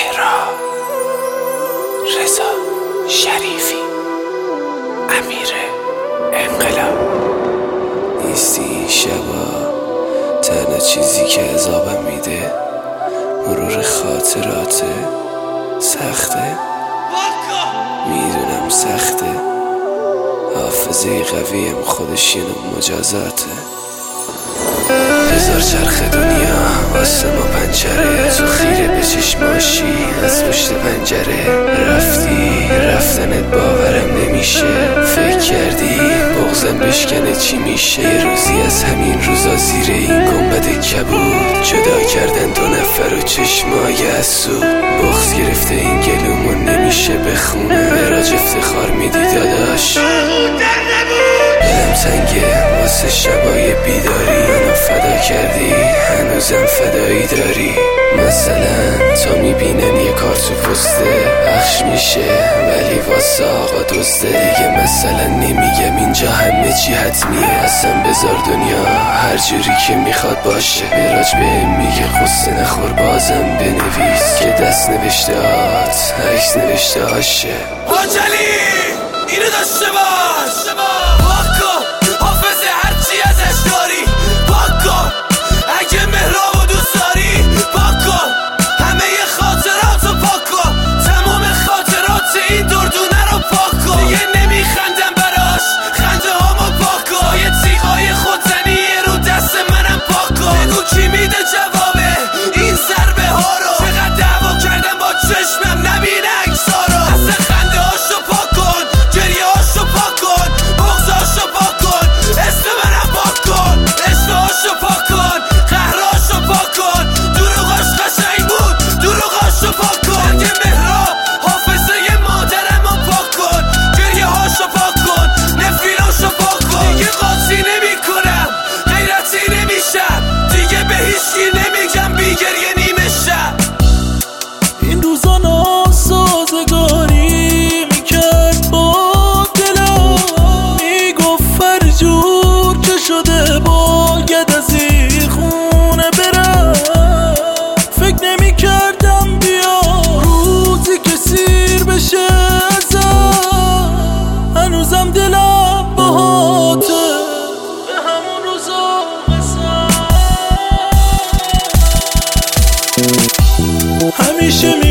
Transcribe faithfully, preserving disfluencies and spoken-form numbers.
مهراب، رضا شریفی، امیر انقلاب. نیستی این شبا تنها چیزی که عذابم میده مرور خاطراته. سخته، میدونم سخته، حافظه قویم خودش یه نوع مجازاته. هزار چرخ دنیا واسه ما پنجره، تو خیره به چشماشی از پشت پنجره. رفتی رفتنت باورم نمیشه، فکر کردی بغزم بشکنه چی میشه. یه روزی از همین روزا زیر این گنبد کبود جدا کردن دو نفر و چشمای حسود. بغز گرفته این گلومون نمیشه بخونه، مراج افتخار میدی داداش. دلم تنگه واسه شبای بیداری، منو فدا کردی هنوزم فدایی داری. مثلا تا میبینن یه کار تو پسته پخش میشه ولی واسه آقا دزده دیگه. مثلا نمیگم اینجا همه چی حتمیه، اصلا بذار دنیا هر جوری که میخواد باشه. مراج بهم میگه قصه نخور بازم بنویس که دست نوشته هات عکس نوشته هاشه. حاجلی اینو داشته باش، پاکن حافظه هرچی ازش داری. پاکن اگه مهراب و دوست داری، پاکن همه خاطراتو پاکن، تمام خاطرات این دردونه رو پاکن. دیگه نمیخندم براش، خنده هامو پاکن. یه تیغای خودزنی رو دست منم پاکن. بگو کی میده جوابه این ضربه ها رو؟ چقدر دعوا کردم با چشمم نبینه عکسا رو. اصلا خنده هاشو پاکن، گریه هاشو پاکن، بغضاشو پاکن، اسم منم پاکن، عشقهاشو پاکن، قهرهاشو پاکن. دروغاش قشنگ بود، دروغاشو پاکن. اگه مهراب حافظه مادرمو پاکن، گریه هاشو پاکن، نفریناشو پاکن. دیگه قاطی نمی کنم، غیرتی نمیشم، دیگه به هیچکی نمیگم بی گریه نیمه شب. این روزا ناسازگاری میکرد با دلم، میگفت فرجور که شده باید از این خونه برم. فکر نمیکردم بیا روزی که سیر بشه ازم، هنوزم دلم باهاته به همون روزا قسم. همیشه